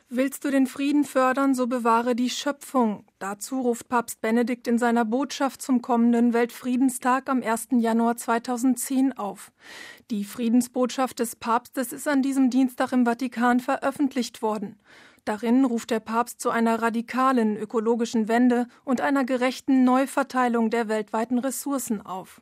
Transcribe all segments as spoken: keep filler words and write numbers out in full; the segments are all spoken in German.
Willst du den Frieden fördern, so bewahre die Schöpfung. Dazu ruft Papst Benedikt in seiner Botschaft zum kommenden Weltfriedenstag am ersten Januar zweitausendzehn auf. Die Friedensbotschaft des Papstes ist an diesem Dienstag im Vatikan veröffentlicht worden. Darin ruft der Papst zu einer radikalen ökologischen Wende und einer gerechten Neuverteilung der weltweiten Ressourcen auf.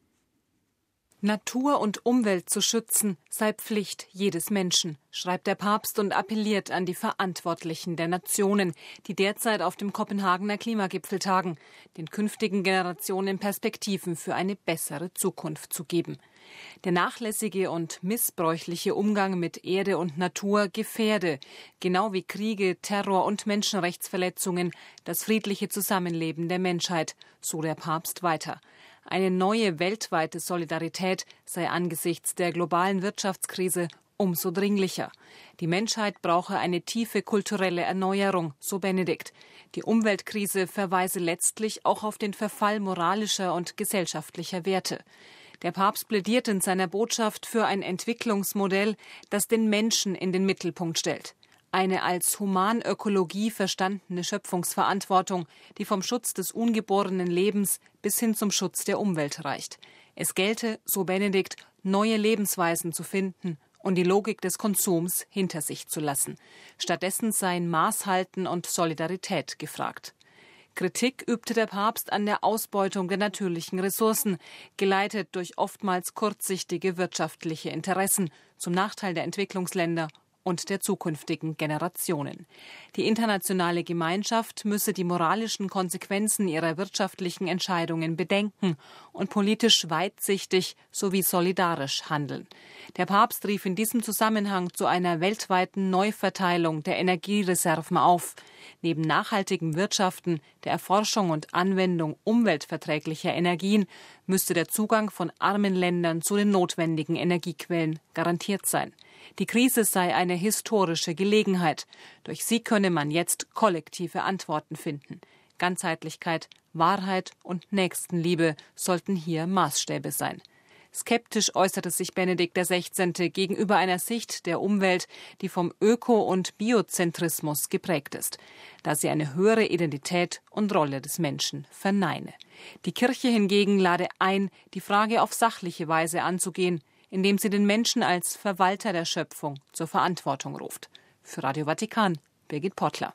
Natur und Umwelt zu schützen sei Pflicht jedes Menschen, schreibt der Papst und appelliert an die Verantwortlichen der Nationen, die derzeit auf dem Kopenhagener Klimagipfel tagen, den künftigen Generationen Perspektiven für eine bessere Zukunft zu geben. Der nachlässige und missbräuchliche Umgang mit Erde und Natur gefährde, genau wie Kriege, Terror und Menschenrechtsverletzungen, das friedliche Zusammenleben der Menschheit, so der Papst weiter. Eine neue weltweite Solidarität sei angesichts der globalen Wirtschaftskrise umso dringlicher. Die Menschheit brauche eine tiefe kulturelle Erneuerung, so Benedikt. Die Umweltkrise verweise letztlich auch auf den Verfall moralischer und gesellschaftlicher Werte. Der Papst plädiert in seiner Botschaft für ein Entwicklungsmodell, das den Menschen in den Mittelpunkt stellt. Eine als Humanökologie verstandene Schöpfungsverantwortung, die vom Schutz des ungeborenen Lebens bis hin zum Schutz der Umwelt reicht. Es gelte, so Benedikt, neue Lebensweisen zu finden und die Logik des Konsums hinter sich zu lassen. Stattdessen seien Maßhalten und Solidarität gefragt. Kritik übte der Papst an der Ausbeutung der natürlichen Ressourcen, geleitet durch oftmals kurzsichtige wirtschaftliche Interessen zum Nachteil der Entwicklungsländer und der zukünftigen Generationen. Die internationale Gemeinschaft müsse die moralischen Konsequenzen ihrer wirtschaftlichen Entscheidungen bedenken und politisch weitsichtig sowie solidarisch handeln. Der Papst rief in diesem Zusammenhang zu einer weltweiten Neuverteilung der Energiereserven auf. Neben nachhaltigem Wirtschaften, der Erforschung und Anwendung umweltverträglicher Energien müsste der Zugang von armen Ländern zu den notwendigen Energiequellen garantiert sein. Die Krise sei eine historische Gelegenheit. Durch sie könne man jetzt kollektive Antworten finden. Ganzheitlichkeit, Wahrheit und Nächstenliebe sollten hier Maßstäbe sein. Skeptisch äußerte sich Benedikt der Sechzehnte gegenüber einer Sicht der Umwelt, die vom Öko- und Biozentrismus geprägt ist, da sie eine höhere Identität und Rolle des Menschen verneine. Die Kirche hingegen lade ein, die Frage auf sachliche Weise anzugehen, indem sie den Menschen als Verwalter der Schöpfung zur Verantwortung ruft. Für Radio Vatikan, Birgit Pottler.